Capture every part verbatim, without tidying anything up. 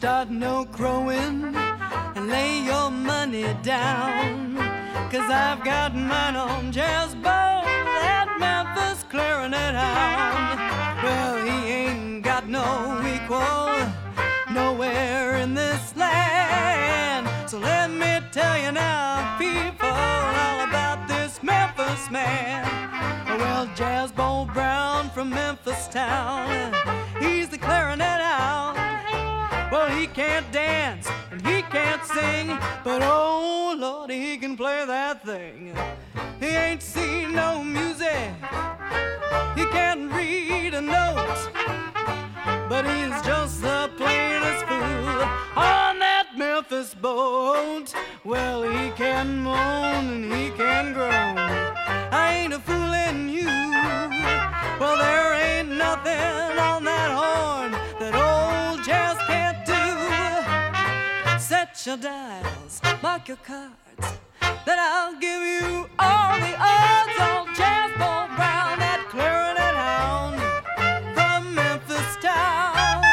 start no crowing and lay your money down, 'cause I've got mine on Jazzbo, that Memphis clarinet hound. Well, he ain't got no equal nowhere in this land. So let me tell you now, people, all about this Memphis man. Well, Jazzbo Brown from Memphis town, he's the clarinet hound. Well, he can't dance and he can't sing, but oh Lord, he can play that thing. He ain't seen no music, he can't read a note, but he's just the plainest fool on that Memphis boat. Well, he can moan and he can groan, I ain't a fooling you. Well, there ain't nothing on that horn that old Jazz can't do. Set your dials, mark your cards, then I'll give you all the odds on Jazzbo Brown, that clarinet hound from Memphis town.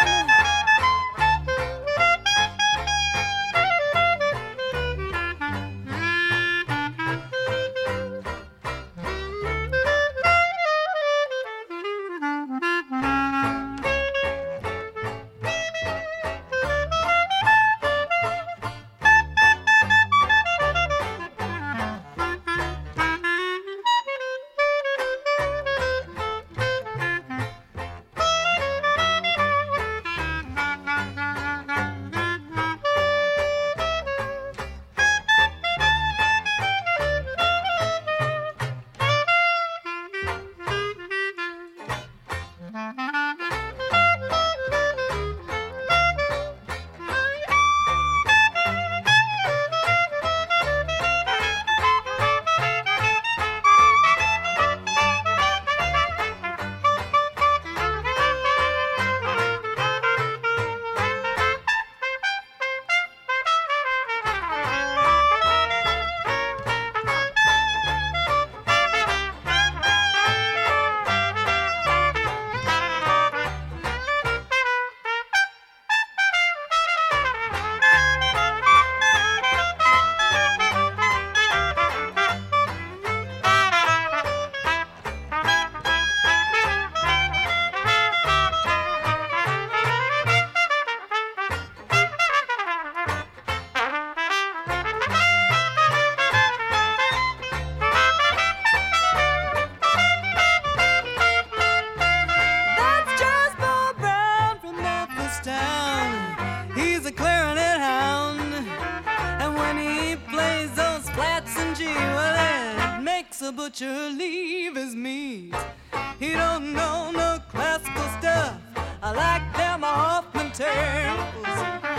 He's a clarinet hound, and when he plays those flats and G, well, it makes a butcher leave his meat. He don't know no classical stuff, I like them Hoffman turns.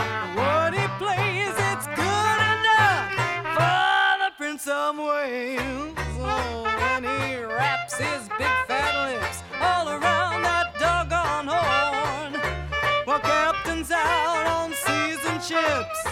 What he plays, it's good enough for the Prince of Wales. Oh, when he wraps his big fat lips all around that doggone horn, well, Captain's out on seasoned chips,